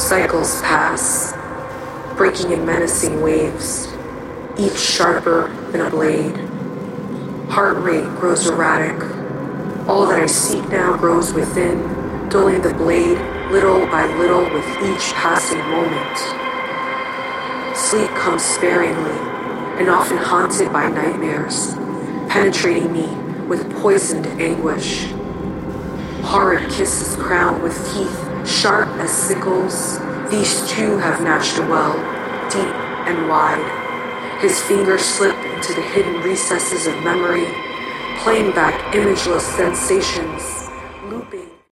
cycles pass, breaking in menacing waves, each sharper than a blade. Heart rate grows erratic. All that I seek now grows within, dulling the blade little by little with each passing moment. Sleep comes sparingly and often haunted by nightmares, penetrating me with poisoned anguish. Horrid kisses crowned with teeth sharp as sickles, these two have matched well, deep and wide. His fingers slip into the hidden recesses of memory, playing back imageless sensations